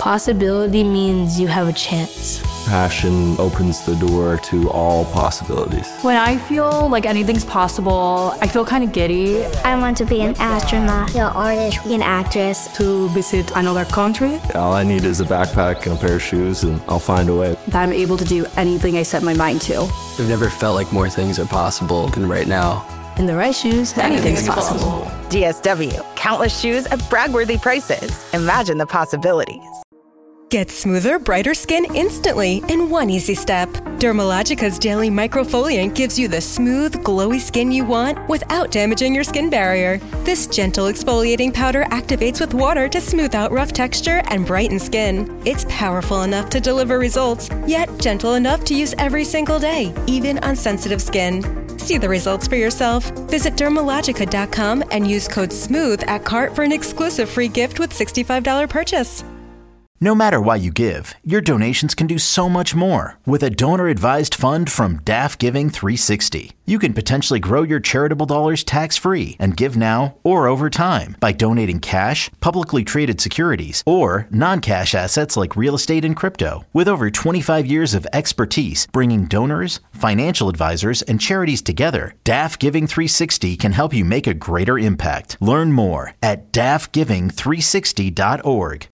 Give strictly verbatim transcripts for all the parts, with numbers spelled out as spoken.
Possibility means you have a chance. Passion opens the door to all possibilities. When I feel like anything's possible, I feel kind of giddy. I want to be an astronaut, an artist, an actress. To visit another country. All I need is a backpack and a pair of shoes, and I'll find a way. That I'm able to do anything I set my mind to. I've never felt like more things are possible than right now. In the right shoes, anything's, anything's possible. possible. D S W. Countless shoes at brag-worthy prices. Imagine the possibilities. Get smoother, brighter skin instantly in one easy step. Dermalogica's Daily Microfoliant gives you the smooth, glowy skin you want without damaging your skin barrier. This gentle exfoliating powder activates with water to smooth out rough texture and brighten skin. It's powerful enough to deliver results, yet gentle enough to use every single day, even on sensitive skin. See the results for yourself. Visit Dermalogica dot com and use code SMOOTH at cart for an exclusive free gift with sixty-five dollars purchase. No matter why you give, your donations can do so much more. With a donor-advised fund from D A F Giving three sixty, you can potentially grow your charitable dollars tax-free and give now or over time by donating cash, publicly traded securities, or non-cash assets like real estate and crypto. With over twenty-five years of expertise bringing donors, financial advisors, and charities together, D A F Giving three sixty can help you make a greater impact. Learn more at D A F giving three sixty dot org.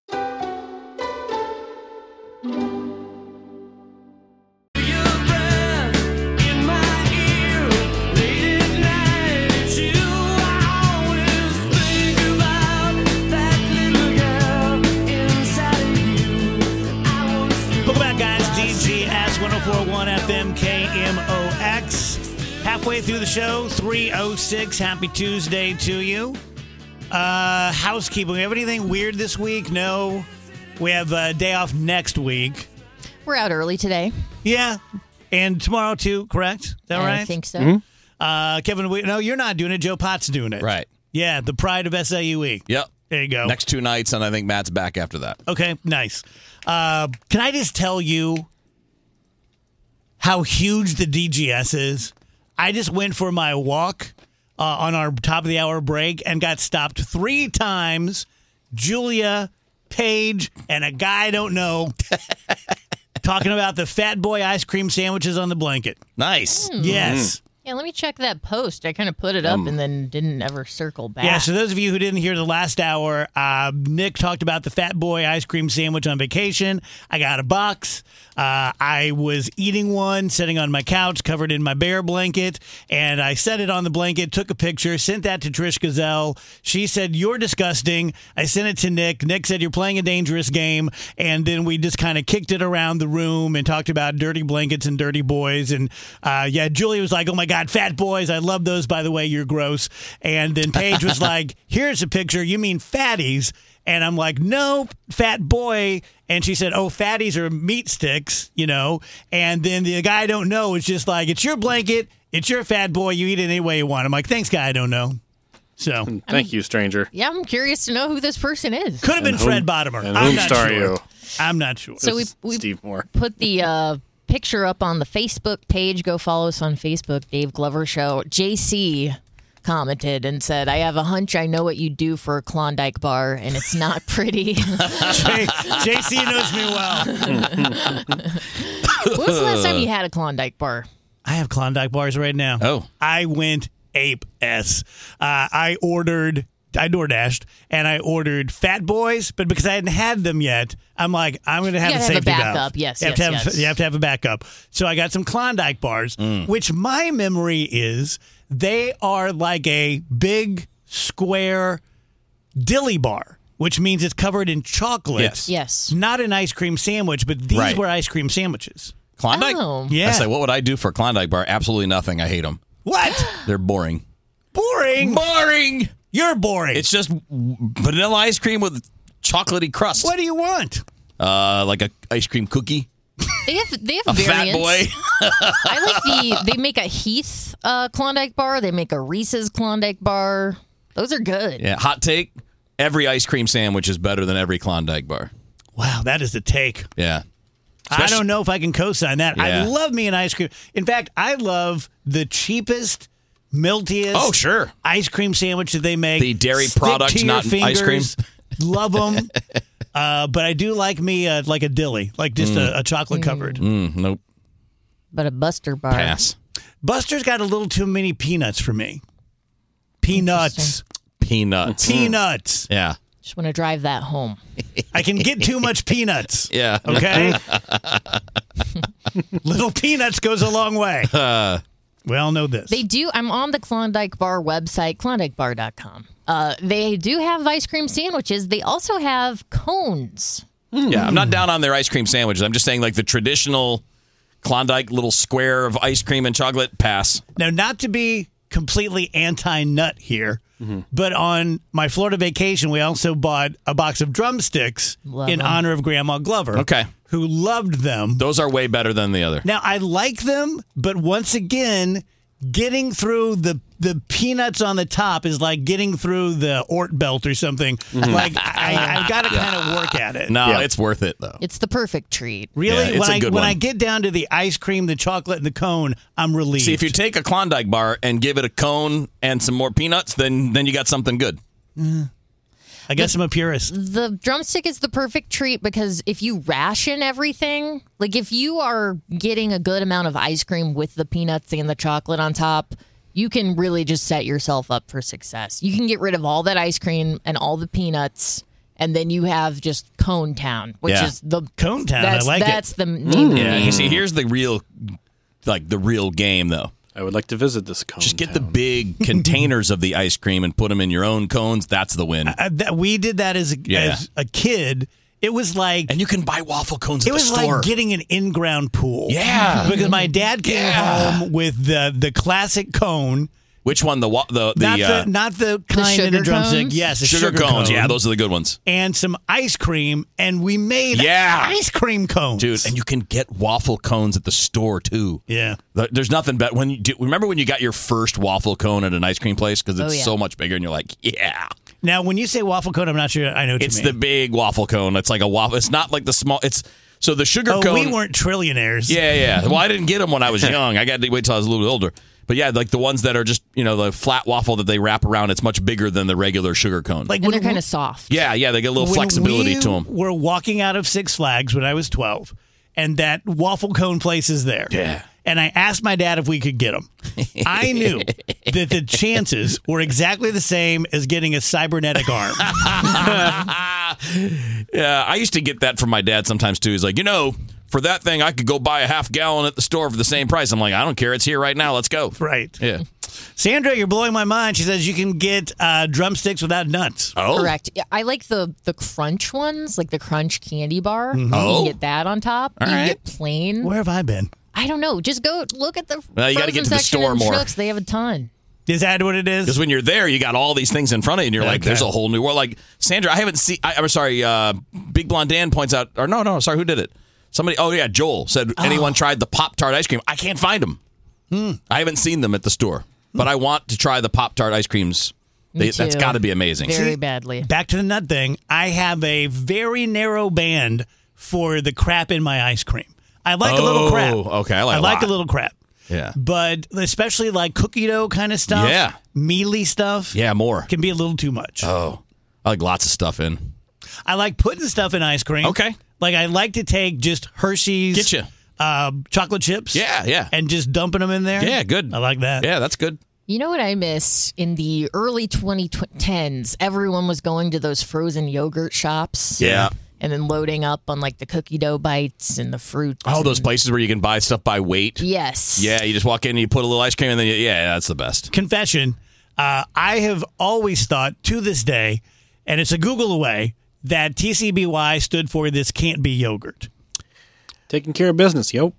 one oh four point one F M K M O X. Halfway through the show, three oh six. Happy Tuesday to you. Uh, housekeeping. We have anything weird this week? No. We have a day off next week. We're out early today. Yeah. And tomorrow, too, correct? Is that I right? I think so. Mm-hmm. Uh, Kevin, we, no, you're not doing it. Joe Potts doing it. Right. Yeah, the pride of S A U week. Yep. There you go. Next two nights, and I think Matt's back after that. Okay, nice. Uh, can I just tell you how huge the D G S is? I just went for my walk uh, on our top of the hour break and got stopped three times. Julia, Paige, and a guy I don't know talking about the Fat Boy ice cream sandwiches on the blanket. Nice. Mm. Yes. Mm. Yeah, let me check that post. I kind of put it up um, and then didn't ever circle back. Yeah, so those of you who didn't hear the last hour, uh, Nick talked about the Fat Boy ice cream sandwich on vacation. I got a box. Uh, I was eating one, sitting on my couch, covered in my bear blanket, and I set it on the blanket, took a picture, sent that to Trish Gazelle. She said, "You're disgusting." I sent it to Nick. Nick said, "You're playing a dangerous game." And then we just kind of kicked it around the room and talked about dirty blankets and dirty boys. And uh, yeah, Julie was like, "Oh my God, fat boys. I love those, by the way. You're gross." And then Paige was like, "Here's a picture. You mean fatties?" And I'm like, "No, fat boy." And she said, "Oh, fatties are meat sticks, you know." And then the guy I don't know is just like, "It's your blanket. It's your fat boy. You eat it any way you want." I'm like, "Thanks, guy I don't know." So thank I'm, you, stranger. Yeah, I'm curious to know who this person is. Could have been whom, Fred Bottomer. And I'm whom not star sure. you? I'm not sure. So we, we Steve Moore. put the uh, picture up on the Facebook page. Go follow us on Facebook, Dave Glover Show. J C commented and said, "I have a hunch I know what you do for a Klondike bar, and it's not pretty." J- JC knows me well. When was the last time you had a Klondike bar? I have Klondike bars right now. Oh. I went ape S. Uh, I ordered, I DoorDashed, and I ordered Fat Boys, but because I hadn't had them yet, I'm like, I'm going to have You a gotta have a safety backup. valve. Yes, you have yes, to have, yes. You have to have a backup. So I got some Klondike bars, Mm. which my memory is they are like a big square dilly bar, which means it's covered in chocolate. Yes. Yes. Not an ice cream sandwich, but these Right. were ice cream sandwiches. Klondike? Oh. Yeah. I say, what would I do for a Klondike bar? Absolutely nothing. I hate them. What? They're boring. Boring? Boring! You're boring. It's just vanilla ice cream with chocolatey crust. What do you want? Uh, like a ice cream cookie. They have they have A variants. fat boy. I like the they make a Heath uh, Klondike bar. They make a Reese's Klondike bar. Those are good. Yeah. Hot take. Every ice cream sandwich is better than every Klondike bar. Wow, that is the take. Yeah. I don't know if I can co-sign that. I Yeah. love me an ice cream. In fact, I love the cheapest, miltiest Oh, sure. ice cream sandwich that they make. The dairy Stick product, to your not ice cream. fingers. Love them. Uh, but I do like me uh, like a dilly, like just Mm. a, a chocolate covered. Mm, nope. But a Buster bar. Pass. Buster's got a little too many peanuts for me. Peanuts. Peanuts. Peanuts. Yeah. Just want to drive that home. I can get too much peanuts. Yeah. Okay? Little peanuts goes a long way. Uh, we all know this. They do. I'm on the Klondike Bar website, klondike bar dot com. Uh, they do have ice cream sandwiches. They also have cones. Yeah, I'm not down on their ice cream sandwiches. I'm just saying, like, the traditional Klondike little square of ice cream and chocolate, pass. Now, not to be completely anti-nut here, Mm-hmm. but on my Florida vacation, we also bought a box of drumsticks Love in them. honor of Grandma Glover. Okay. Who loved them. Those are way better than the other. Now, I like them, but once again, getting through the the peanuts on the top is like getting through the Ort belt or something. Mhm. Like, I, I've got to kind of work at it. No, it's worth it, though. It's the perfect treat. Really? Yeah, it's when a I good when one. I get down to the ice cream, the chocolate, and the cone, I'm relieved. See, if you take a Klondike bar and give it a cone and some more peanuts, then then you got something good. Mm. I guess I'm a purist. The drumstick is the perfect treat because if you ration everything, like if you are getting a good amount of ice cream with the peanuts and the chocolate on top, you can really just set yourself up for success. You can get rid of all that ice cream and all the peanuts, and then you have just Cone Town, which Yeah. is the Cone Town. That's, I like that's it. the name. of Yeah, the you game. see, here's the real, like the real game, though. I would like to visit this cone. Just get the big containers of the ice cream and put them in your own cones. That's the win. Uh, that, we did that as a, Yeah. as a kid. It was like, and you can buy waffle cones. It at was the store. like getting an in-ground pool. Yeah. because my dad came Yeah. home with the the classic cone. Which one? The wa- the the not the uh, not the kind in the sugar drumstick. cones? Yes, the sugar, sugar, cones. cone. Yeah, those are the good ones, and some ice cream, and we made Yeah. ice cream cones, dude. And you can get waffle cones at the store too. Yeah. Th- There's nothing better when you do, remember when you got your first waffle cone at an ice cream place because it's Oh, yeah. so much bigger and you're like, yeah. Now, when you say waffle cone, I'm not sure I know what It's you the mean. big waffle cone. It's like a waffle. It's not like the small. It's so the sugar Oh, cone. we weren't trillionaires. Yeah, yeah. Well, I didn't get them when I was young. I got to wait till I was a little older. But yeah, like the ones that are just, you know, the flat waffle that they wrap around, it's much bigger than the regular sugar cone. Like And when they're kind we- of soft. yeah, yeah, they get a little when flexibility we to them. We're walking out of Six Flags when I was twelve, and that waffle cone place is there. Yeah. And I asked my dad if we could get them. I knew that the chances were exactly the same as getting a cybernetic arm. Yeah, I used to get that from my dad sometimes too. He's like, you know, for that thing, I could go buy a half gallon at the store for the same price. I'm like, I don't care. It's here right now. Let's go. Right. Yeah. Sandra, you're blowing my mind. She says you can get uh, drumsticks without nuts. Oh. Correct. Yeah, I like the the crunch ones, like the crunch candy bar. Mhm. You Oh. can get that on top. All you right. can get plain. Where have I been? I don't know. Just go look at the Well, you gotta frozen get to the section store in more. Schnucks. They have a ton. Is that what it is? Because when you're there, you got all these things in front of you, and you're like, Okay. there's a whole new world. Like, Sandra, I haven't seen, I, I'm sorry, uh, Big Blonde Dan points out, or no, no, sorry, who did it? Somebody, oh yeah, Joel said, anyone tried the Pop-Tart ice cream? I can't find them. Hmm. I haven't seen them at the store, but I want to try the Pop-Tart ice creams. Me They, that's too. got to be amazing. Very See, badly. Back to the nut thing. I have a very narrow band for the crap in my ice cream. I like a little crap. Oh, okay, I like I a like lot. a little crap. Yeah. But especially like cookie dough kind of stuff. Yeah. Mealy stuff. Yeah, more. Can be a little too much. Oh, I like lots of stuff in. I like putting stuff in ice cream. Okay. Like I like to take just Hershey's Get you. Uh, chocolate chips. Yeah, yeah. And just dumping them in there. Yeah, good. I like that. Yeah, that's good. You know what I miss? In the early twenty tens, everyone was going to those frozen yogurt shops. Yeah. And then loading up on like the cookie dough bites and the fruit. Oh, those places where you can buy stuff by weight. Yes. Yeah, you just walk in and you put a little ice cream and then you, yeah, that's the best. Confession. Uh, I have always thought to this day, and it's a Google away, that T C B Y stood for this can't be yogurt. Taking care of business, yo.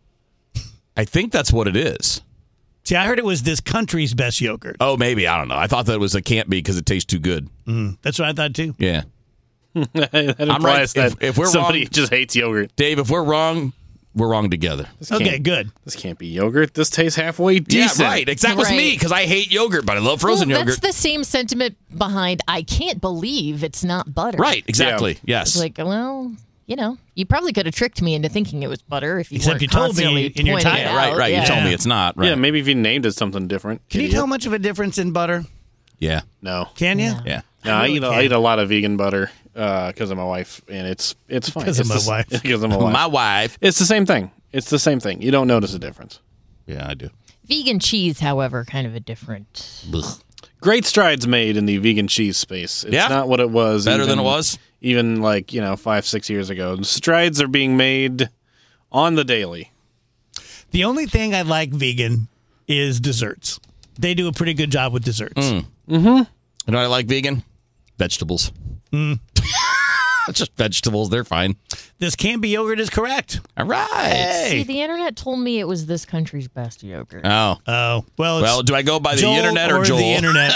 I think that's what it is. See, I heard it was this country's best yogurt. Oh, maybe. I don't know. I thought that was a can't be because it tastes too good. Mm, that's what I thought too. Yeah. that I'm right. implies that If, if we're somebody wrong, just hates yogurt. Dave, if we're wrong, we're wrong together. This Okay, can't- good. This can't be yogurt. This tastes halfway decent. Yeah, right. Exactly. That was me Right. because I hate yogurt, but I love frozen well, yogurt. That's the same sentiment behind I can't believe it's not butter. Right. Exactly. It's Yes. like, well, you know, you probably could have tricked me into thinking it was butter if you Except weren't you told me constantly in your pointing time. it yeah, right. out. Right. Yeah. You told me it's not. Right. Yeah, maybe if you named it something different. Can you idiot. tell much of a difference in butter? Yeah. No. Can you? Yeah. Yeah. No, I, eat, I eat a lot of vegan butter because uh, of my wife, and it's it's fine. Because of my the, wife. Because of my wife. My wife. It's the same thing. It's the same thing. You don't notice a difference. Yeah, I do. Vegan cheese, however, kind of a different. Ugh. Great strides made in the vegan cheese space. It's yeah. not what it was. Better even, than it was? Even like, you know, five, six years ago. Strides are being made on the daily. The only thing I like vegan is desserts. They do a pretty good job with desserts. Mm. Mm-hmm. You know what I like vegan? Vegetables. Mm. Just vegetables. They're fine. This Canby yogurt is correct. All right. Hey. See, the internet told me it was this country's best yogurt. Oh. Oh. Well, it's well, do I go by the Joel internet or, or Joel? the internet?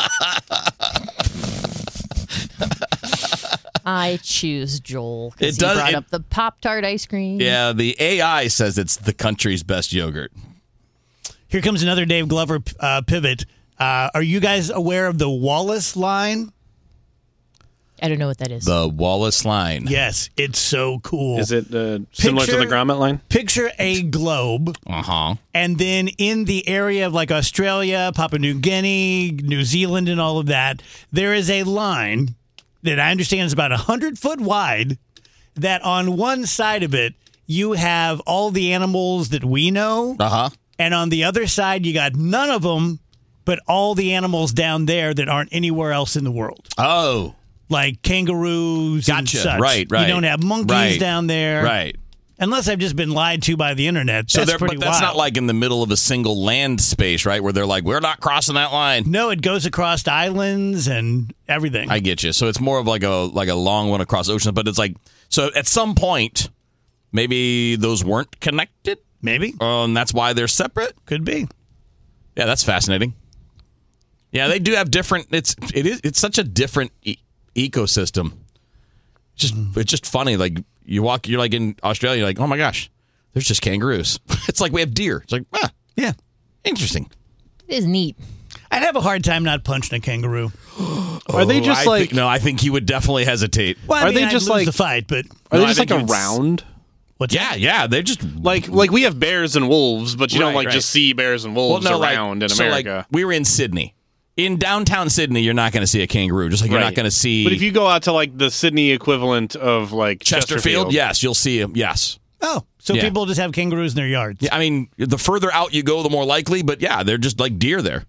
I choose Joel It because he does- brought it- up the Pop-Tart ice cream. Yeah, the A I says it's the country's best yogurt. Here comes another Dave Glover uh, pivot. Uh, are you guys aware of the Wallace line? I don't know what that is. The Wallace line. Yes, it's so cool. Is it uh, similar to the Grommet line? Picture a globe. Uh-huh. And then in the area of like Australia, Papua New Guinea, New Zealand, and all of that, there is a line that I understand is about one hundred foot wide that on one side of it, you have all the animals that we know. Uh-huh. And on the other side, you got none of them, but all the animals down there that aren't anywhere else in the world. Oh. Like kangaroos and Gotcha. such. Right, right. You don't have monkeys Right. down there. Right. Unless I've just been lied to by the internet. So That's they're, pretty but that's wild. not like in the middle of a single land space, right? Where they're like, we're not crossing that line. No, it goes across islands and everything. I get you. So it's more of like a like a long one across oceans, but it's like so at some point, maybe those weren't connected. Maybe. Um, that's why they're separate. Could be. Yeah, that's fascinating. Yeah, they do have different. It's it is it's such a different e- ecosystem. Just it's just funny. Like you walk, you're like in Australia. You're like, oh my gosh, there's just kangaroos. It's like we have deer. It's like, ah, yeah, interesting. It is neat. I'd have a hard time not punching a kangaroo. Are they just I like? think- no, I think he would definitely hesitate. Well, I Are mean, they I'd just lose like the fight? But Are No, they I just like think a you'd s- round? what's Yeah, yeah, they're just Like like we have bears and wolves, but you don't Right, like right. just see bears and wolves well, no, around like, in so, America. like, we were in Sydney. In downtown Sydney, you're not going to see a kangaroo. Just like you're not Right. going to see But if you go out to like the Sydney equivalent of like Chesterfield, Chesterfield, yes, you'll see them. Yes. Oh, so Yeah. people just have kangaroos in their yards. Yeah, I mean, the further out you go, the more likely. But yeah, they're just like deer there.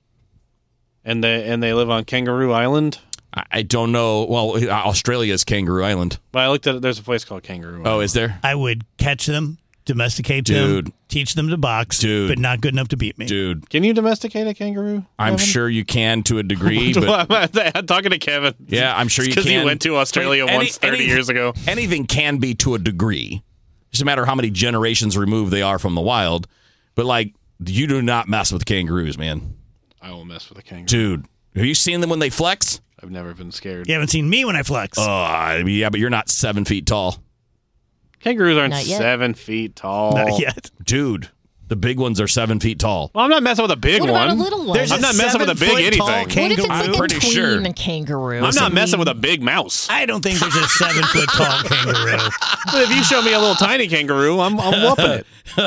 and they and they live on Kangaroo Island. I, I don't know. Well, Australia's Kangaroo Island. But I looked at it. There's a place called Kangaroo Island. Oh, is there? I would catch them, domesticate Dude. them, teach them to box, Dude. but not good enough to beat me. Dude, Can you domesticate a kangaroo? I'm Kevin? sure you can to a degree. But I'm talking to Kevin. yeah, I'm sure you Because can. he went to Australia Any- once thirty any- years ago. Anything can be to a degree. Just a matter of how many generations removed they are from the wild. But like, you do not mess with kangaroos, man. I will mess with a kangaroo. Dude, have you seen them when they flex? I've never been scared. You haven't seen me when I flex. Oh, yeah, but you're not seven feet tall. Kangaroos aren't Not yet. seven feet tall. Not yet. Dude, the big ones are seven feet tall. Well, I'm not messing with a big What one. about a little one? There's I'm a not messing with a big seven-foot-tall anything. What if it's kangaroo. like I'm a pretty tween sure. kangaroo? I'm not I messing mean, with a big mouse. I don't think there's a seven foot tall kangaroo. But if you show me a little tiny kangaroo, I'm I'm whooping it.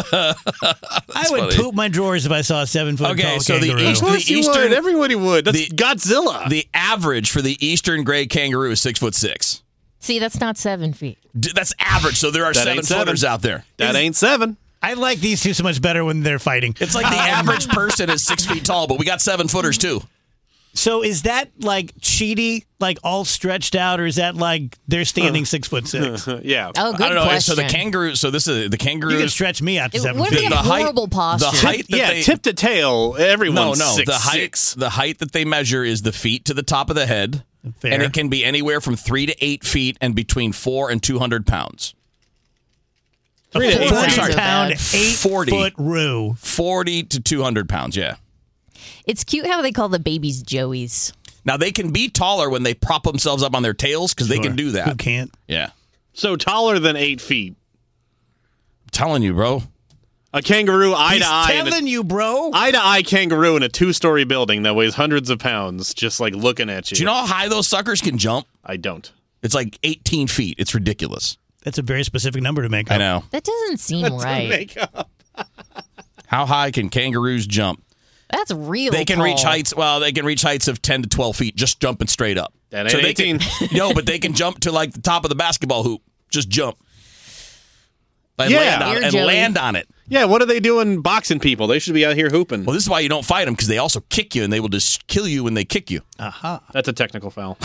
I would funny. poop my drawers if I saw a seven foot Okay, tall so the kangaroo. east- Of course The you eastern- would. Everybody would. That's the- Godzilla. The average for the eastern gray kangaroo is six foot six. See, that's not seven feet. D- That's average. So there are That seven ain't seven. footers out there. that ain't seven. I like these two so much better when they're fighting. It's like the average person is six feet tall, but we got seven footers too. So is that like cheaty, like all stretched out, or is that like they're standing six foot six? Yeah. Oh, good I don't know. question. So the kangaroo. So this is the kangaroo. You can stretch me out to It- seven what if feet. they have horrible posture? The height. That yeah, they, tip to tail, No, everyone's no. six, the height. six. The height that they measure is the feet to the top of the head, Fair. and it can be anywhere from three to eight feet and between four and two hundred pounds. Three to eight four feet. hundred Sorry. pound, Bad. eight forty. foot roo. Forty to two hundred pounds. Yeah. It's cute how they call the babies Joeys. Now they can be taller when they prop themselves up on their tails because they can do Who that. can't? Yeah. So taller than eight feet. I'm telling you, bro. A kangaroo eye He's to eye. in a- telling you, bro. Eye to eye kangaroo in a two story building that weighs hundreds of pounds, just like looking at you. Do you know how high those suckers can jump? I don't. It's like eighteen feet. It's ridiculous. That's a very specific number to make up. I know. That doesn't seem right. Make up. How high can kangaroos jump? That's real. They can tall. reach heights. Well, they can reach heights of ten to twelve feet just jumping straight up. That so ain't they eighteen. can, no, but they can jump to like the top of the basketball hoop. Just jump. And, Yeah. land, on, Here, and Joey. land on it. Yeah, what are they doing boxing people? They should be out here hooping. Well, this is why you don't fight them, because they also kick you, and they will just kill you when they kick you. Aha. That's a technical foul.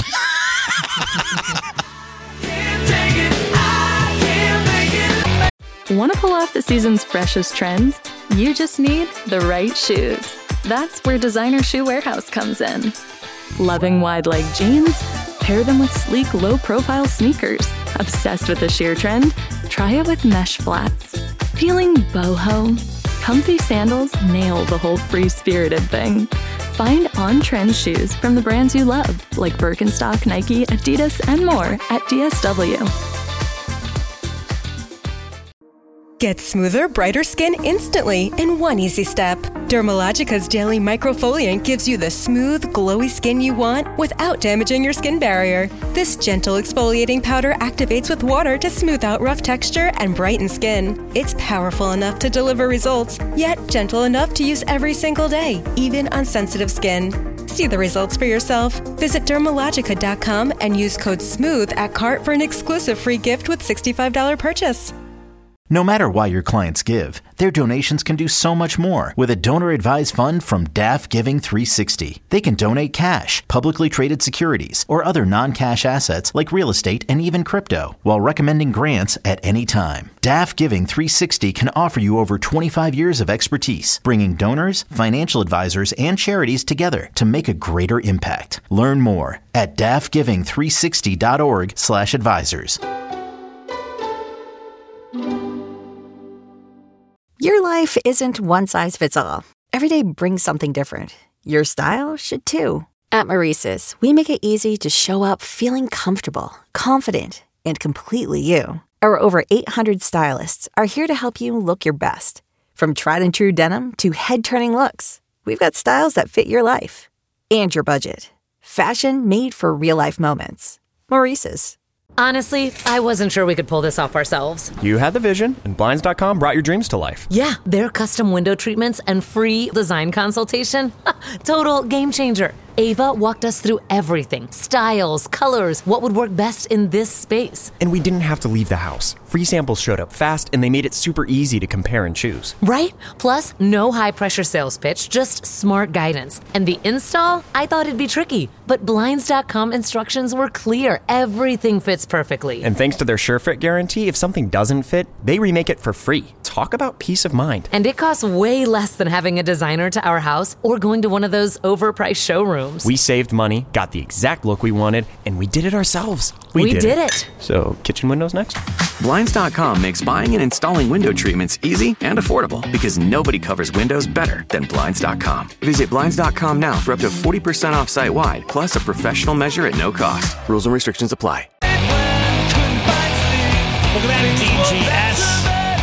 Want to pull off the season's freshest trends? You just need the right shoes. That's where Designer Shoe Warehouse comes in. Loving wide leg jeans? Pair them with sleek, low-profile sneakers. Obsessed with the sheer trend? Try it with mesh flats. Feeling boho? Comfy sandals nail the whole free-spirited thing. Find on-trend shoes from the brands you love, like Birkenstock, Nike, Adidas, and more at D S W. Get smoother, brighter skin instantly in one easy step. Dermalogica's Daily Microfoliant gives you the smooth, glowy skin you want without damaging your skin barrier. This gentle exfoliating powder activates with water to smooth out rough texture and brighten skin. It's powerful enough to deliver results, yet gentle enough to use every single day, even on sensitive skin. See the results for yourself. Visit Dermalogica dot com and use code SMOOTH at cart for an exclusive free gift with sixty-five dollars purchase. No matter why your clients give, their donations can do so much more with a donor-advised fund from D A F Giving three sixty. They can donate cash, publicly traded securities, or other non-cash assets like real estate and even crypto, while recommending grants at any time. D A F Giving three sixty can offer you over twenty-five years of expertise, bringing donors, financial advisors, and charities together to make a greater impact. Learn more at D A F giving three sixty dot org slash advisors. Your life isn't one size fits all. Every day brings something different. Your style should too. At Maurice's, we make it easy to show up feeling comfortable, confident, and completely you. Our over eight hundred stylists are here to help you look your best. From tried and true denim to head-turning looks, we've got styles that fit your life and your budget. Fashion made for real-life moments. Maurice's. Honestly, I wasn't sure we could pull this off ourselves. You had the vision, and Blinds dot com brought your dreams to life. Yeah, their custom window treatments and free design consultation. Total game changer. Ava walked us through everything. Styles, colors, what would work best in this space. And we didn't have to leave the house. Free samples showed up fast, and they made it super easy to compare and choose. Right? Plus, no high-pressure sales pitch, just smart guidance. And the install? I thought it'd be tricky, but Blinds dot com instructions were clear. Everything fits perfectly. And thanks to their SureFit guarantee, if something doesn't fit, they remake it for free. Talk about peace of mind. And it costs way less than having a designer to our house or going to one of those overpriced showrooms. We saved money, got the exact look we wanted, and we did it ourselves. We, we did, did it. it. So, kitchen windows next? Blinds dot com makes buying and installing window treatments easy and affordable because nobody covers windows better than Blinds dot com. Visit Blinds dot com now for up to forty percent off site-wide, plus a professional measure at no cost. Rules and restrictions apply. Welcome back to D G S.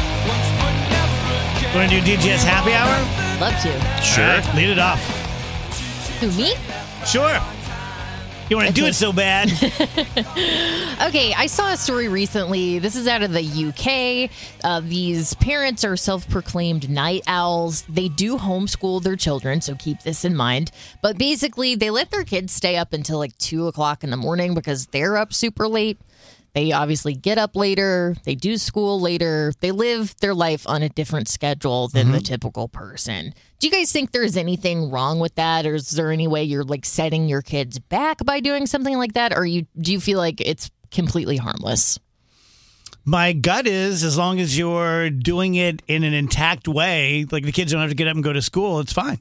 Want to do D G S Happy Hour? Love to. Sure. Right, lead it off. Who, me? Sure. You want to okay. do it so bad. Okay, I saw a story recently. This is out of the U K. Uh, these parents are self-proclaimed night owls. They do homeschool their children, so keep this in mind. But basically, they let their kids stay up until like two o'clock in the morning because they're up super late. They obviously get up later. They do school later. They live their life on a different schedule than mm-hmm. the typical person. Do you guys think there's anything wrong with that? Or is there any way you're like setting your kids back by doing something like that? Or you do you feel like it's completely harmless? My gut is as long as you're doing it in an intact way, like the kids don't have to get up and go to school, it's fine.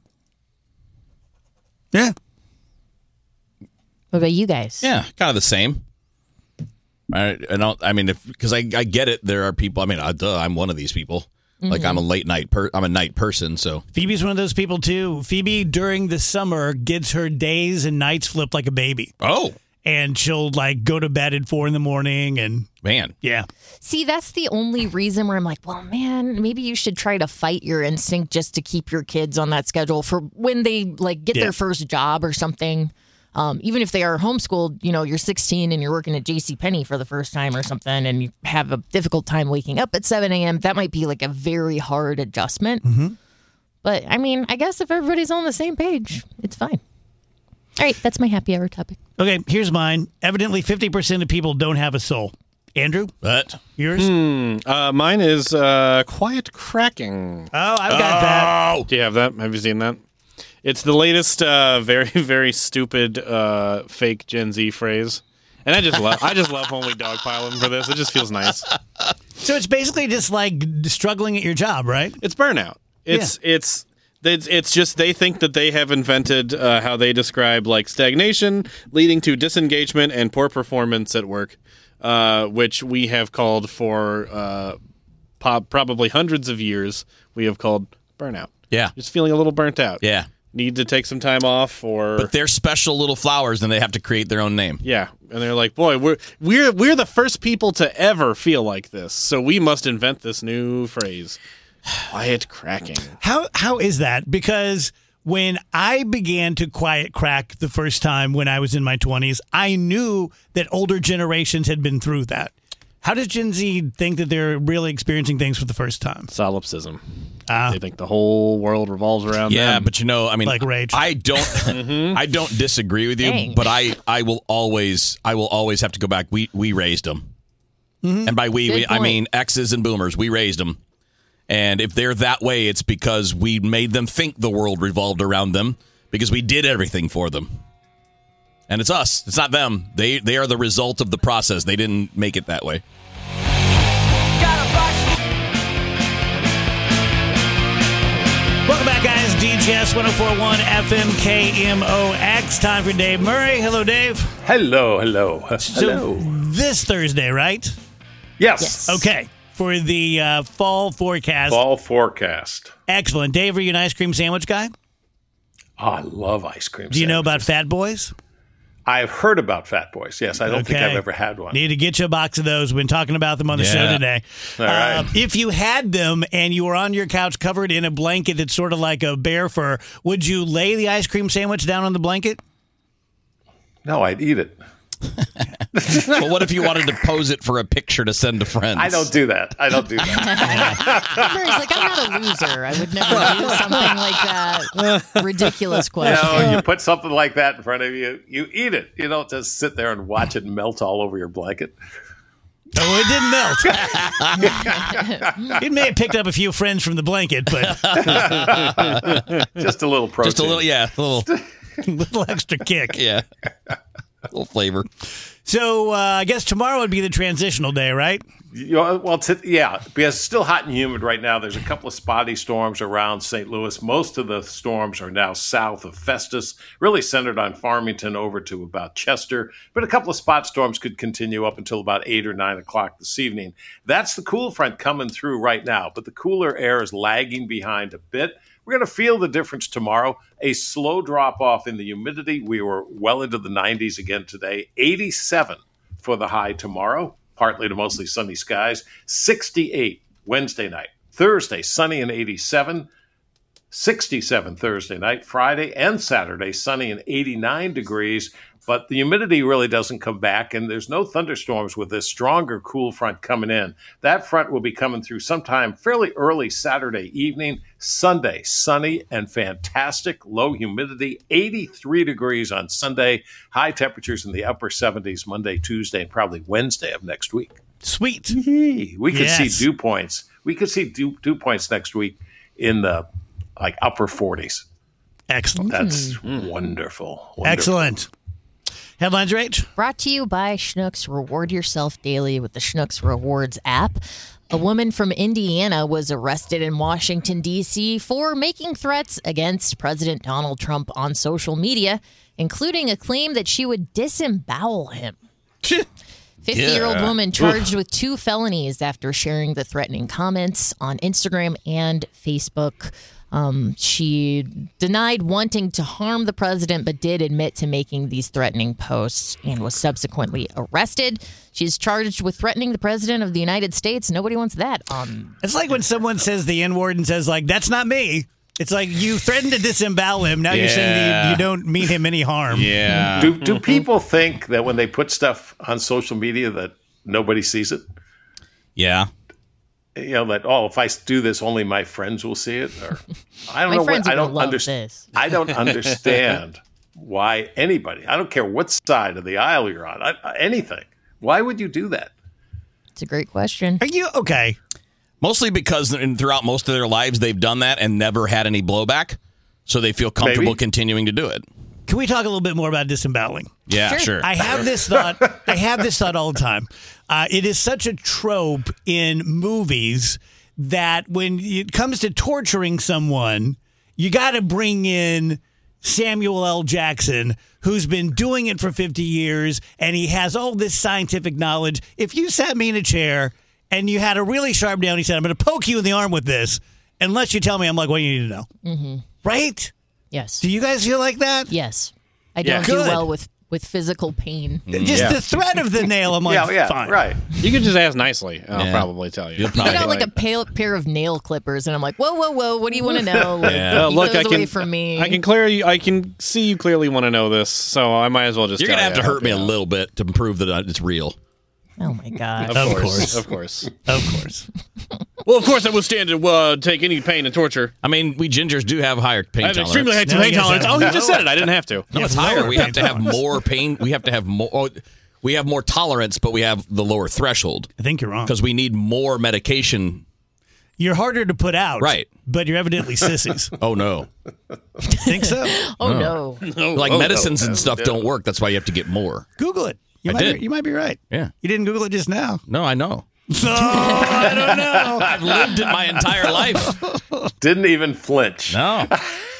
Yeah. What about you guys? Yeah, kind of the same. I, I don't. I mean, if because I, I get it. There are people. I mean, uh, duh, I'm one of these people. Mm-hmm. Like I'm a late night. Per, I'm a night person. So Phoebe's one of those people too. Phoebe during the summer gets her days and nights flipped like a baby. Oh, and she'll like go to bed at four in the morning. And man, yeah. See, that's the only reason where I'm like, well, man, maybe you should try to fight your instinct just to keep your kids on that schedule for when they like get yeah. their first job or something. Um, even if they are homeschooled, you know, you're sixteen and you're working at JCPenney for the first time or something and you have a difficult time waking up at seven a.m., that might be like a very hard adjustment. Mm-hmm. But, I mean, I guess if everybody's on the same page, it's fine. All right, that's my happy hour topic. Okay, here's mine. Evidently, fifty percent of people don't have a soul. Andrew? What? Yours? Hmm. Uh, mine is uh, quiet cracking. Oh, I've got that. Do you have that? Have you seen that? It's the latest, uh, very, very stupid uh, fake Gen Z phrase. And I just love I just love when we dogpile them for this. It just feels nice. So it's basically just like struggling at your job, right? It's burnout. It's yeah. it's it's it's just they think that they have invented uh, how they describe like stagnation leading to disengagement and poor performance at work, uh, which we have called for uh, po- probably hundreds of years. We have called burnout. Yeah, just feeling a little burnt out. Yeah. Need to take some time off, or but they're special little flowers, and they have to create their own name. Yeah, and they're like, boy, we're we're we're the first people to ever feel like this, so we must invent this new phrase, quiet cracking. How how is that? Because when I began to quiet crack the first time when I was in my twenties, I knew that older generations had been through that. How does Gen Z think that they're really experiencing things for the first time? Solipsism. Uh, they think the whole world revolves around yeah, them. but you know, I mean, like rage. I don't, mm-hmm. I don't disagree with you, Dang. but I, I will always, I will always have to go back. We, we raised them, mm-hmm. and by we, Good we I point. mean X's and Boomers. We raised them, and if they're that way, it's because we made them think the world revolved around them because we did everything for them, and it's us. It's not them. They, they are the result of the process. They didn't make it that way. Welcome back, guys. D J S one oh four point one F M K M O X. Time for Dave Murray. Hello, Dave. Hello, hello. So hello. this Thursday, right? Yes. Yes. Okay. For the uh, fall forecast. Fall forecast. Excellent. Dave, are you an ice cream sandwich guy? Oh, I love ice cream Do you sandwiches. know about Fat Boys? I've heard about Fat Boys. Yes, I don't think Okay. I've ever had one. Need to get you a box of those. We've been talking about them on the Yeah. show today. All right. Uh, if you had them and you were on your couch covered in a blanket that's sort of like a bear fur, would you lay the ice cream sandwich down on the blanket? No, I'd eat it. Well, what if you wanted to pose it for a picture to send to friends? I don't do that. I don't do that. Murray's like, I'm not a loser. I would never do something like that. Ridiculous You question. know, you put something like that in front of you, you eat it. You don't just sit there and watch it melt all over your blanket. Oh, it didn't melt. It may have picked up a few friends from the blanket, but Just a little protein. Just a little, yeah, a little, little extra kick. yeah, a little flavor. So uh, I guess tomorrow would be the transitional day, right? You know, well, t- yeah, because it's still hot and humid right now. There's a couple of spotty storms around Saint Louis. Most of the storms are now south of Festus, really centered on Farmington over to about Chester. But a couple of spot storms could continue up until about eight or nine o'clock this evening. That's the cool front coming through right now, but the cooler air is lagging behind a bit. We're going to feel the difference tomorrow. A slow drop off in the humidity. We were well into the nineties again today. eighty-seven for the high tomorrow. Partly to mostly sunny skies. sixty-eight Wednesday night. Thursday, sunny and eighty-seven. sixty-seven Thursday night. Friday and Saturday, sunny and eighty-nine degrees. But the humidity really doesn't come back, and there's no thunderstorms with this stronger cool front coming in. That front will be coming through sometime fairly early Saturday evening. Sunday, sunny and fantastic. Low humidity, eighty-three degrees on Sunday. High temperatures in the upper seventies Monday, Tuesday, and probably Wednesday of next week. Sweet. We could Yes. see dew points. We could see dew, dew points next week in the like upper forties. Excellent. That's wonderful. wonderful. Excellent. Headlines, Rach? Brought to you by Schnucks. Reward yourself daily with the Schnucks Rewards app. A woman from Indiana was arrested in Washington, D C for making threats against President Donald Trump on social media, including a claim that she would disembowel him. fifty-year-old Yeah. woman charged with two felonies after sharing the threatening comments on Instagram and Facebook. Um, she denied wanting to harm the president, but did admit to making these threatening posts and was subsequently arrested. She's charged with threatening the president of the United States. Nobody wants that. Um, It's like when someone says the N-word and says, like, that's not me. It's like you threatened to disembowel him. Now you're saying that you, you don't mean him any harm. Yeah. Do do people think that when they put stuff on social media that nobody sees it? Yeah. You know, that, oh, if I do this, only my friends will see it? Or I don't My know friends what I are don't gonna love understand. this. I don't understand why anybody, I don't care what side of the aisle you're on, I, anything. Why would you do that? It's a great question. Are you okay? Mostly because throughout most of their lives, they've done that and never had any blowback. So they feel comfortable Maybe. continuing to do it. Can we talk a little bit more about disemboweling? Yeah, sure. sure. I have this thought. I have this thought all the time. Uh, it is such a trope in movies that when it comes to torturing someone, you got to bring in Samuel L. Jackson, who's been doing it for fifty years, and he has all this scientific knowledge. If you sat me in a chair and you had a really sharp down, he said, I'm going to poke you in the arm with this, unless you tell me, I'm like, what do you need to know? Mm-hmm. Right? Yes. Do you guys feel like that? Yes. I Yeah. don't do Good. well with, with physical pain. Just Yeah. the threat of the nail, I'm like, Yeah, yeah, fine. right. You could just ask nicely, and I'll Yeah. probably tell you. You'll You probably get out like a pale, pair of nail clippers, and I'm like, whoa, whoa, whoa, what do you want to know? Like, Yeah. Uh, keep look, those I away can, from me. I can clearly, I can see you clearly want to know this, so I might as well just. You're tell going to have you. to hurt me a Yeah. little bit to prove that it's real. Oh, my God. Of, Of course, course. of course, Of course. Well, of course, I will stand to uh, take any pain and torture. I mean, we gingers do have higher pain I have tolerance. extremely high No, pain yes, tolerance. I- Oh, he just said it. I didn't have to. No, it's Yeah, higher. lower We have pain to have tolerance. more pain. We have to have more. Oh, we have more tolerance, but we have the lower threshold I think you're wrong. because we need more medication. You're harder to put out. Right. But you're evidently sissies. Oh no! Think so? Oh, no. Like oh, medicines no, and no, stuff no. don't work. That's why you have to get more. Google it. You I might did. Be, you might be right. Yeah. You didn't Google it just now. No, I know. So, I don't know. I've lived it my entire life. Didn't even flinch. No.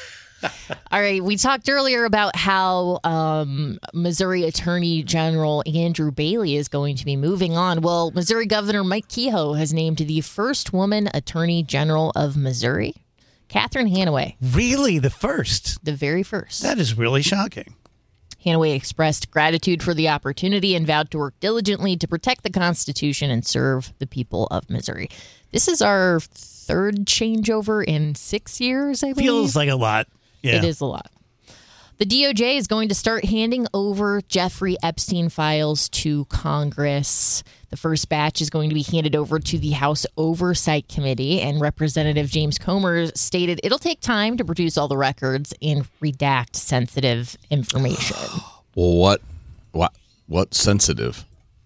All right, we talked earlier about how um, Missouri Attorney General Andrew Bailey is going to be moving on. Well, Missouri Governor Mike Kehoe has named the first woman Attorney General of Missouri, Catherine Hanaway. Really? The first? The very first. That is really shocking. Hanaway expressed gratitude for the opportunity and vowed to work diligently to protect the Constitution and serve the people of Missouri. This is our third changeover in six years, I believe. Feels like a lot. Yeah. It is a lot. The D O J is going to start handing over Jeffrey Epstein files to Congress. The first batch is going to be handed over to the House Oversight Committee, and Representative James Comer stated it'll take time to produce all the records and redact sensitive information. Well, what, what, what sensitive?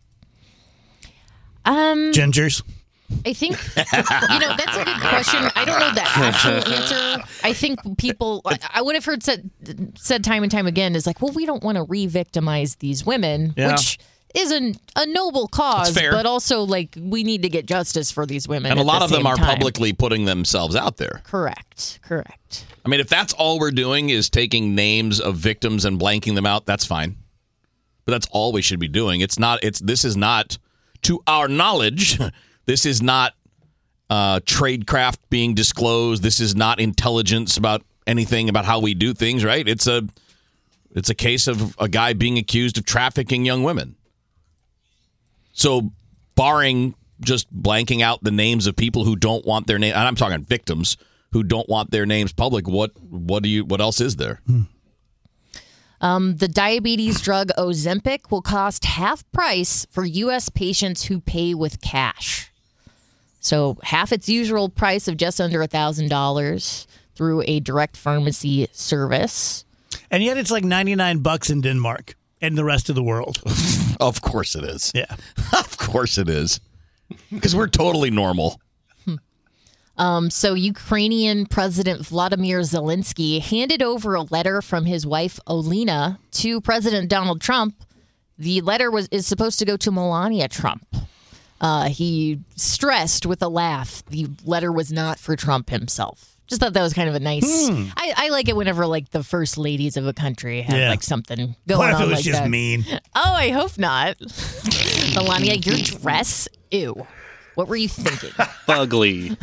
Um, Gingers. I think, you know, that's a good question. I don't know the actual answer. I think people, I, I would have heard said, said time and time again is like, well, we don't want to re-victimize these women, Yeah. which is an, a noble cause, That's fair. but also like we need to get justice for these women. And a at lot the of them same are time. publicly putting themselves out there. Correct. Correct. I mean, if that's all we're doing is taking names of victims and blanking them out, that's fine. But that's all we should be doing. It's not, it's, this is not, to our knowledge, this is not uh, tradecraft being disclosed. This is not intelligence about anything about how we do things, right? It's a, it's a case of a guy being accused of trafficking young women. So, barring just blanking out the names of people who don't want their name, and I'm talking victims who don't want their names public, what what do you what else is there? Um, the diabetes drug Ozempic will cost half price for U S patients who pay with cash. So half its usual price of just under one thousand dollars through a direct pharmacy service. And yet it's like ninety-nine bucks in Denmark and the rest of the world. Of course it is. Yeah. Of course it is. Because we're totally normal. Um, so Ukrainian President Vladimir Zelensky handed over a letter from his wife Olena to President Donald Trump. The letter was is supposed to go to Melania Trump. Uh, he stressed with a laugh the letter was not for Trump himself. Just thought that was kind of a nice. Hmm. I, I like it whenever like the first ladies of a country have Yeah. like something going What if on it was like just that. mean? Oh, I hope not. Melania, your dress, ew. What were you thinking? Ugly.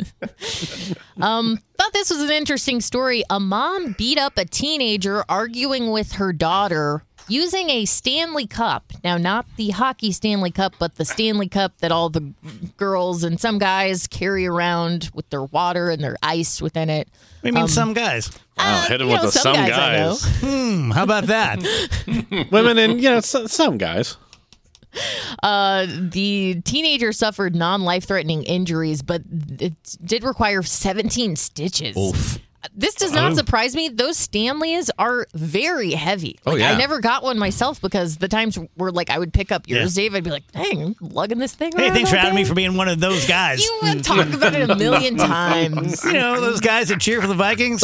Um, thought this was an interesting story. A mom beat up a teenager arguing with her daughter using a Stanley Cup. Now, not the hockey Stanley Cup, but the Stanley Cup that all the girls and some guys carry around with their water and their ice within it. What do you mean Um, some guys? Wow, hit him you with know, the some some guys I know. guys. Hmm, how about that? Women and, you know, so, some guys. Uh, the teenager suffered non-life-threatening injuries, but it did require seventeen stitches. Oof. This does not Oh. surprise me. Those Stanleys are very heavy. Oh, Like, yeah. I never got one myself because the times were like I would pick up yours, Yeah. Dave. I'd be like, dang, I'm lugging this thing Hey, around thanks for all having me day. for being one of those guys. You would talk about it a million times. You know, those guys that cheer for the Vikings.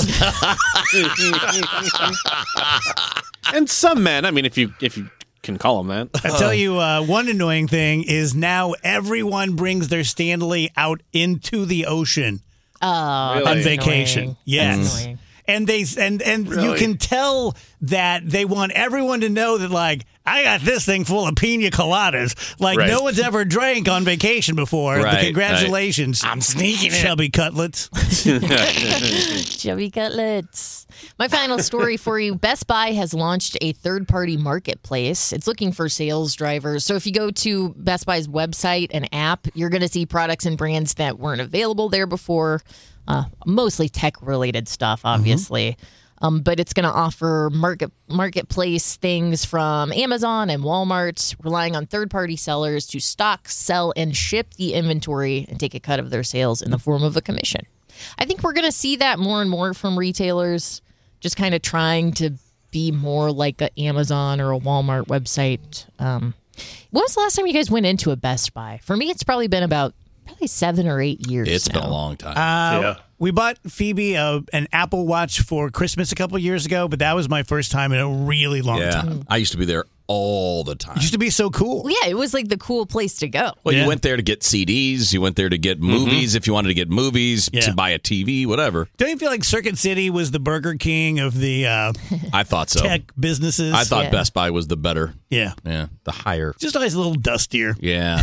And some men, I mean, if you if you can call them that. I tell you, uh, one annoying thing is now everyone brings their Stanley out into the ocean Oh, on that's vacation. annoying. Yes. That's annoying. And they and and you Really? can tell that they want everyone to know that, like, I got this thing full of pina coladas. Like, Right. no one's ever drank on vacation before. Right, Congratulations. I'm sneaking it. Chubby cutlets. Chubby cutlets. My final story for you. Best Buy has launched a third-party marketplace. It's looking for sales drivers. So if you go to Best Buy's website and app, you're going to see products and brands that weren't available there before. Uh, mostly tech-related stuff, obviously. Um, but it's going to offer market marketplace things from Amazon and Walmart, relying on third-party sellers to stock, sell, and ship the inventory and take a cut of their sales in the form of a commission. I think we're going to see that more and more from retailers, just kind of trying to be more like an Amazon or a Walmart website. Um, when was the last time you guys went into a Best Buy? For me, it's probably been about probably seven or eight years It's now. been a long time. Uh, Yeah. We bought Phoebe uh, an Apple Watch for Christmas a couple years ago, but that was my first time in a really long yeah. time. I used to be there all the time. It used to be so cool. Well, yeah, it was like the cool place to go. Well, Yeah. you went there to get C Ds. You went there to get movies if you wanted to get movies, Yeah. to buy a T V, whatever. Don't you feel like Circuit City was the Burger King of the uh, I thought so. tech businesses? I thought Yeah. Best Buy was the better. Yeah. Yeah, the higher. Just always a little dustier. Yeah.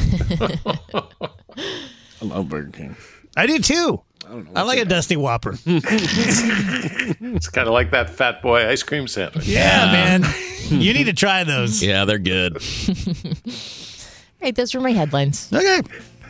I love Burger King. I do too. I don't know. I like a dusty Whopper. It's kind of like that Fat Boy ice cream sandwich. Yeah, man. You need to try those. Yeah, they're good. Right, those were my headlines. Okay.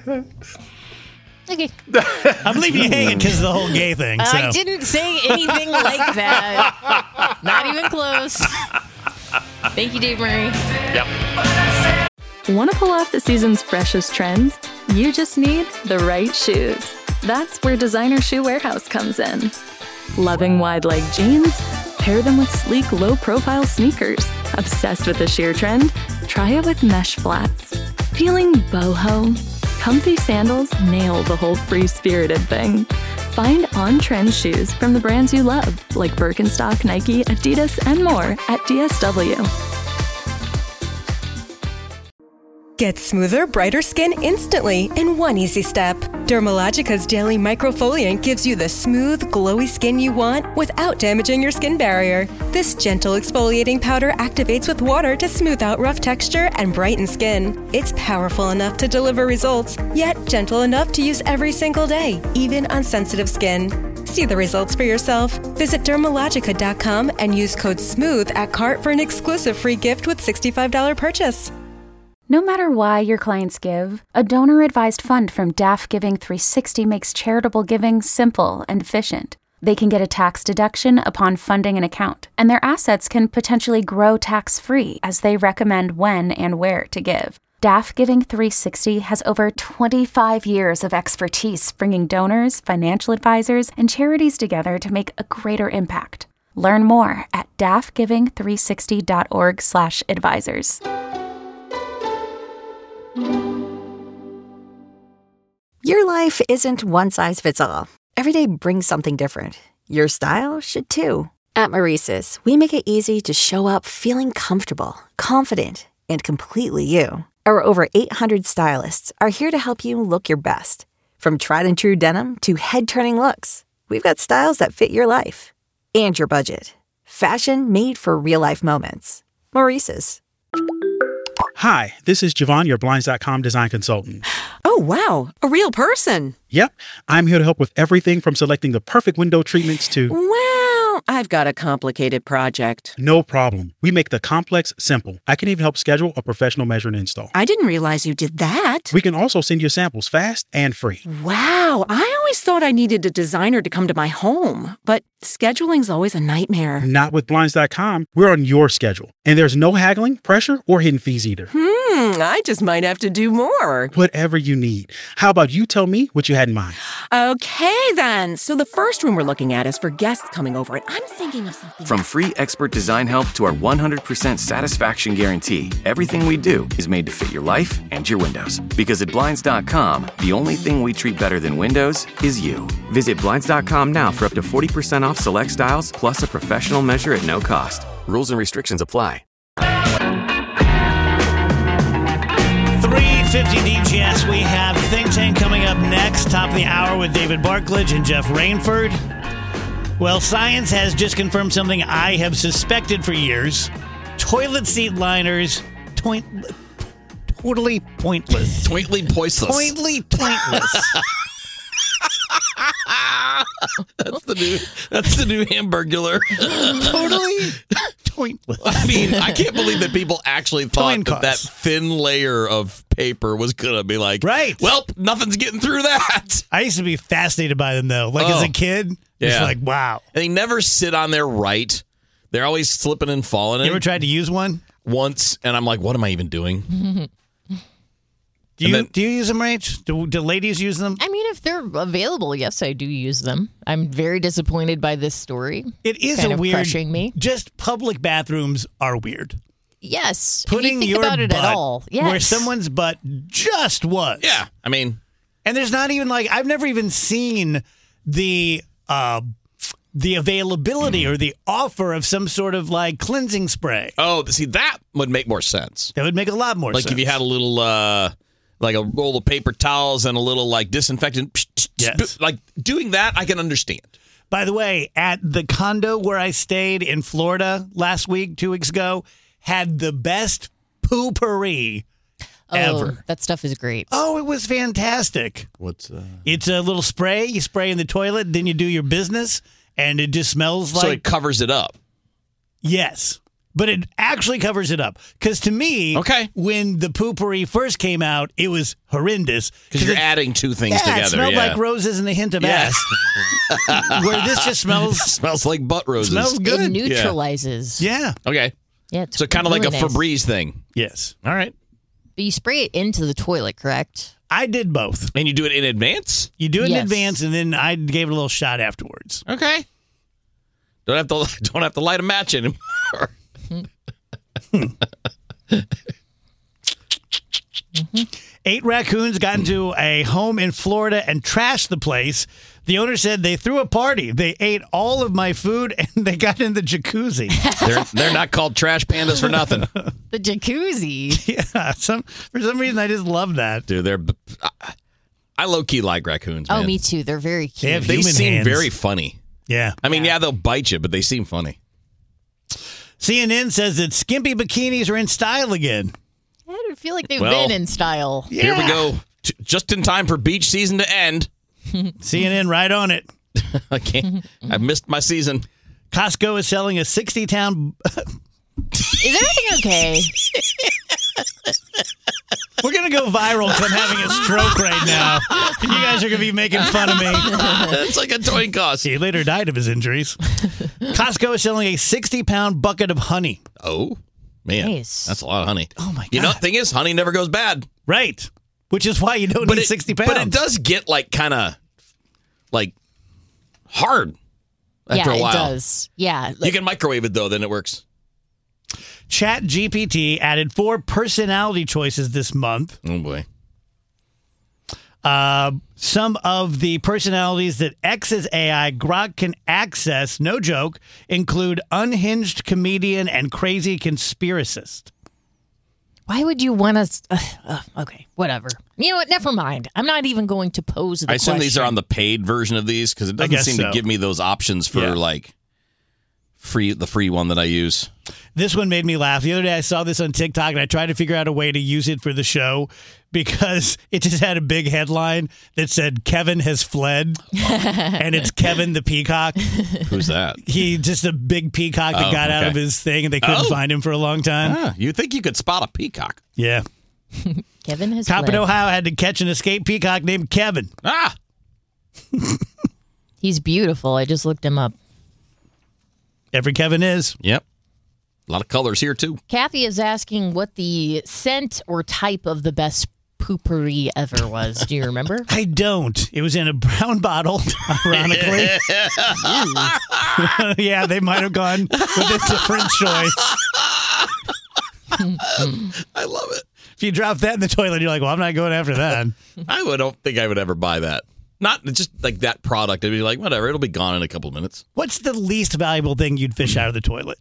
Okay. I'm leaving you hanging because of the whole gay thing. So. I didn't say anything like that. Not even close. Thank you, Dave Murray. Yep. Want to pull off the season's freshest trends? You just need the right shoes. That's where Designer Shoe Warehouse comes in. Loving wide leg jeans? Pair them with sleek, low-profile sneakers. Obsessed with the sheer trend? Try it with mesh flats. Feeling boho? Comfy sandals nail the whole free-spirited thing. Find on-trend shoes from the brands you love, like Birkenstock, Nike, Adidas, and more at D S W. Get smoother, brighter skin instantly in one easy step. Dermalogica's Daily Microfoliant gives you the smooth, glowy skin you want without damaging your skin barrier. This gentle exfoliating powder activates with water to smooth out rough texture and brighten skin. It's powerful enough to deliver results, yet gentle enough to use every single day, even on sensitive skin. See the results for yourself. Visit dermalogica dot com and use code SMOOTH at cart for an exclusive free gift with sixty-five dollars purchase. No matter why your clients give, a donor-advised fund from D A F Giving three sixty makes charitable giving simple and efficient. They can get a tax deduction upon funding an account, and their assets can potentially grow tax-free as they recommend when and where to give. D A F Giving three sixty has over twenty-five years of expertise bringing donors, financial advisors, and charities together to make a greater impact. Learn more at D A F giving three sixty dot org slash advisors. Your life isn't one size fits all. Every day brings something different. Your style should too. At Maurice's, we make it easy to show up feeling comfortable, confident, and completely you. Our over eight hundred stylists are here to help you look your best. From tried and true denim to head-turning looks, we've got styles that fit your life and your budget. Fashion made for real-life moments. Maurice's. Hi, this is Javon, your Blinds dot com design consultant. Oh, wow. A real person. Yep, I'm here to help with everything from selecting the perfect window treatments to... Wow. I've got a complicated project. No problem. We make the complex simple. I can even help schedule a professional measure and install. I didn't realize you did that. We can also send you samples fast and free. Wow, I always thought I needed a designer to come to my home, but scheduling's always a nightmare. Not with Blinds dot com. We're on your schedule, and there's no haggling, pressure, or hidden fees either. Hmm, I just might have to do more. Whatever you need. How about you tell me what you had in mind? Okay, then. So the first room we're looking at is for guests coming over, and I'm thinking of something. From free expert design help to our one hundred percent satisfaction guarantee, everything we do is made to fit your life and your windows. Because at Blinds dot com, the only thing we treat better than windows is you. Visit Blinds dot com now for up to forty percent off select styles, plus a professional measure at no cost. Rules and restrictions apply. three fifty D G S, we have Think Tank coming up next, top of the hour with David Barklage and Jeff Rainford. Well, science has just confirmed something I have suspected for years. Toilet seat liners, toint, totally pointless. Totally pointless. Totally pointless. That's the new. That's the new Hamburglar. Totally pointless. I mean, I can't believe that people actually thought Coin that that costs. thin layer of paper was gonna be like, Right. well, nothing's getting through that. I used to be fascinated by them, though. Like, Oh. as a kid, it's Yeah. like, wow. And they never sit on their right. They're always slipping and falling. You ever tried to use one? Once, and I'm like, what am I even doing? Do you And then- do you use them, Rach? Do, do ladies use them? I mean, if they're available, yes, I do use them. I'm very disappointed by this story. It is kind a of weird. crushing me. Just public bathrooms are weird. Yes, Putting if you think your about it butt at all, yes. where someone's butt just was. Yeah, I mean, and there's not even like I've never even seen the uh, the availability or the offer of some sort of like cleansing spray. Oh, see, that would make more sense. That would make a lot more like sense. if you had a little, uh, like a roll of paper towels and a little like disinfectant. Yes. Like doing that, I can understand. By the way, at the condo where I stayed in Florida last week, two weeks ago, had the best poopery Oh, ever. that stuff is great. Oh, it was fantastic. What's uh... It's a little spray. You spray in the toilet, then you do your business, and it just smells like... So it covers it up. Yes. But it actually covers it up. Because to me, okay. when the poopery first came out, it was horrendous. Because you're it, adding two things yeah, together. It smelled yeah. like roses and a hint of Yeah. ass. Where this just smells... smells like butt roses. Smells good. It neutralizes. Yeah. Okay. Yeah. It's So kind of really like a nice. Febreze thing. Yes. All right. But you spray it into the toilet, correct? I did both. And you do it in advance? You do it in Yes. advance, and then I gave it a little shot afterwards. Okay. Don't have to don't have to light a match anymore. Mm-hmm. Eight raccoons got into a home in Florida and trashed the place. The owner said they threw a party. They ate all of my food and they got in the jacuzzi. they're they're not called trash pandas for nothing. The jacuzzi. Yeah, some for some reason I just love that. Dude, they're I, I low key like raccoons. Man. Oh, me too. They're very cute. They have They human seem hands. very funny. Yeah. I mean, yeah, they'll bite you, but they seem funny. C N N says that skimpy bikinis are in style again. I don't feel like they've Well, been in style. Here we go. T- just in time for beach season to end. C N N right on it. I can't. I've missed my season. Costco is selling a sixty pound. Is everything okay? We're going to go viral because I'm having a stroke right now. And you guys are going to be making fun of me. It's like a toy cost. He later died of his injuries. Costco is selling a sixty pound bucket of honey. Oh, man. Nice. That's a lot of honey. Oh, my God. You know, the thing is, honey never goes bad. Right. Which is why you don't But need it, sixty pounds. But it does get like kind of like hard after yeah, a while. it does. Yeah. You can microwave it, though, then it works. Chat G P T added four personality choices this month. Oh, boy. Uh, some of the personalities that X's A I Grok can access, no joke, include unhinged comedian and crazy conspiracist. Why would you want to? Uh, uh, okay, whatever. You know what? Never mind. I'm not even going to pose the I assume question. these are on the paid version of these because it I doesn't guess seem so. to give me those options for Yeah. like free the free one that I use. This one made me laugh. The other day I saw this on TikTok and I tried to figure out a way to use it for the show. because it just had a big headline that said Kevin has fled, and it's Kevin the peacock. Who's that? He just a big peacock that Oh, got out okay. of his thing, and they couldn't Oh. find him for a long time. Ah, you think you could spot a peacock? Yeah. Kevin has Cop in fled. Ohio had to catch an escaped peacock named Kevin. Ah! He's beautiful. I just looked him up. Every Kevin is. Yep. A lot of colors here, too. Kathy is asking what the scent or type of the best poopery ever was. Do you remember? I don't. It was in a brown bottle, ironically. Yeah, they might have gone with a different choice. I love it. If you drop that in the toilet, you're like, well, I'm not going after that. I would, don't think I would ever buy that. Not just like that product. I'd be like, whatever, it'll be gone in a couple of minutes. What's the least valuable thing you'd fish out of the toilet?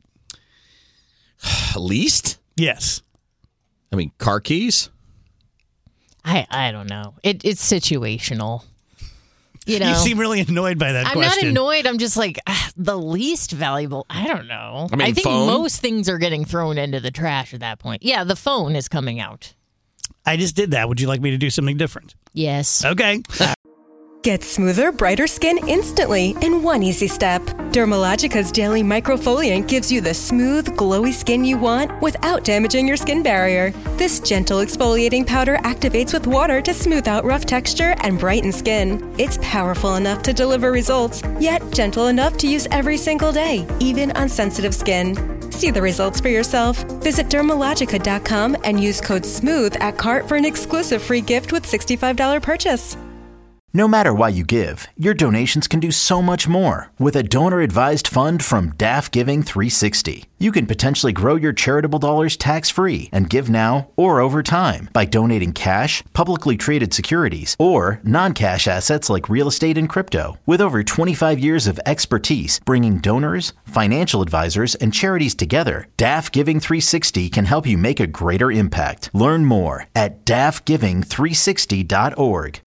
Least? Yes. I mean, car keys? I I don't know. It it's situational. You know, You seem really annoyed by that I'm question. not annoyed. I'm just like ah, the least valuable. I don't know. I mean, think phone? most things are getting thrown into the trash at that point. Yeah, the phone is coming out. I just did that. Would you like me to do something different? Yes. Okay. Get smoother, brighter skin instantly in one easy step. Dermalogica's Daily Microfoliant gives you the smooth, glowy skin you want without damaging your skin barrier. This gentle exfoliating powder activates with water to smooth out rough texture and brighten skin. It's powerful enough to deliver results, yet gentle enough to use every single day, even on sensitive skin. See the results for yourself. Visit Dermalogica dot com and use code SMOOTH at cart for an exclusive free gift with sixty-five dollars purchase. No matter why you give, your donations can do so much more. With a donor-advised fund from D A F Giving three sixty, you can potentially grow your charitable dollars tax-free and give now or over time by donating cash, publicly traded securities, or non-cash assets like real estate and crypto. With over twenty-five years of expertise bringing donors, financial advisors, and charities together, D A F Giving three sixty can help you make a greater impact. Learn more at D A F giving three sixty dot org.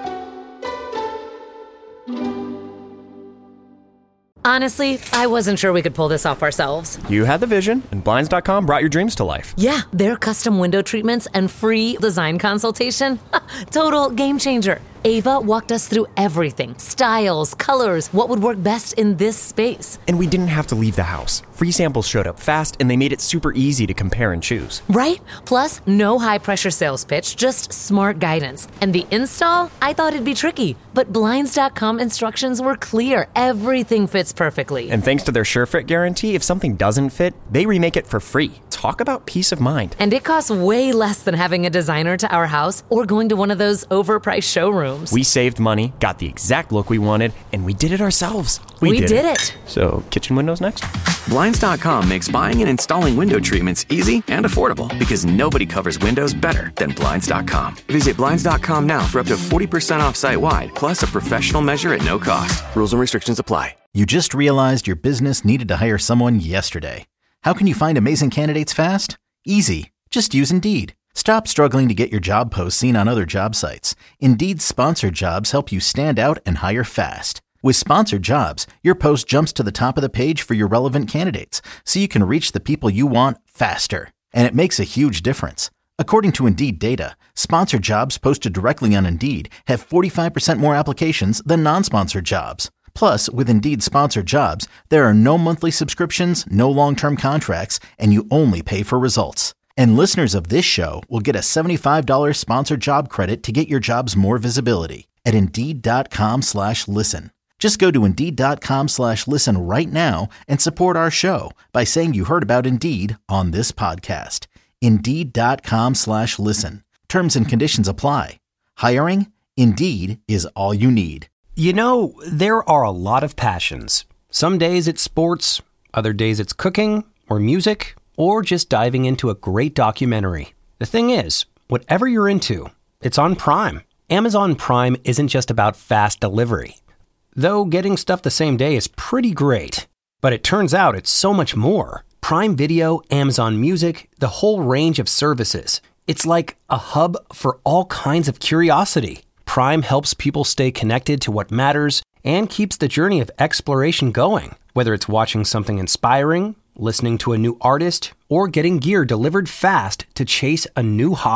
Honestly, I wasn't sure we could pull this off ourselves. You had the vision, and Blinds dot com brought your dreams to life. Yeah, their custom window treatments and free design consultation. Total game changer. Ava walked us through everything. Styles, colors, what would work best in this space. And we didn't have to leave the house. Free samples showed up fast, and they made it super easy to compare and choose. Right? Plus, no high-pressure sales pitch, just smart guidance. And the install? I thought it'd be tricky, but Blinds dot com instructions were clear. Everything fits perfectly. And thanks to their SureFit guarantee, if something doesn't fit, they remake it for free. Talk about peace of mind. And it costs way less than having a designer to our house or going to one of those overpriced showrooms. We saved money, got the exact look we wanted, and we did it ourselves. We did it. So, kitchen windows next? Blinds dot com makes buying and installing window treatments easy and affordable because nobody covers windows better than Blinds dot com. Visit Blinds dot com now for up to forty percent off site-wide, plus a professional measure at no cost. Rules and restrictions apply. You just realized your business needed to hire someone yesterday. How can you find amazing candidates fast? Easy. Just use Indeed. Stop struggling to get your job posts seen on other job sites. Indeed's sponsored jobs help you stand out and hire fast. With sponsored jobs, your post jumps to the top of the page for your relevant candidates, so you can reach the people you want faster. And it makes a huge difference. According to Indeed data, sponsored jobs posted directly on Indeed have forty-five percent more applications than non-sponsored jobs. Plus, with Indeed sponsored jobs, there are no monthly subscriptions, no long-term contracts, and you only pay for results. And listeners of this show will get a seventy-five dollars sponsored job credit to get your jobs more visibility at Indeed.com slash listen. Just go to Indeed.com slash listen right now and support our show by saying you heard about Indeed on this podcast. Indeed.com slash listen. Terms and conditions apply. Hiring? Indeed is all you need. You know, there are a lot of passions. Some days it's sports, other days it's cooking or music, or just diving into a great documentary. The thing is, whatever you're into, it's on Prime. Amazon Prime isn't just about fast delivery. Though getting stuff the same day is pretty great. But it turns out it's so much more. Prime Video, Amazon Music, the whole range of services. It's like a hub for all kinds of curiosity. Prime helps people stay connected to what matters and keeps the journey of exploration going. Whether it's watching something inspiring, listening to a new artist, or getting gear delivered fast to chase a new hobby.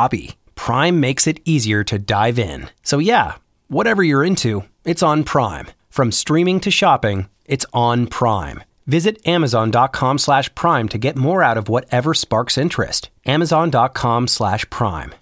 Prime makes it easier to dive in. So yeah, whatever you're into, it's on Prime. From streaming to shopping, it's on Prime. Visit amazon.com slash prime to get more out of whatever sparks interest. Amazon.com slash prime.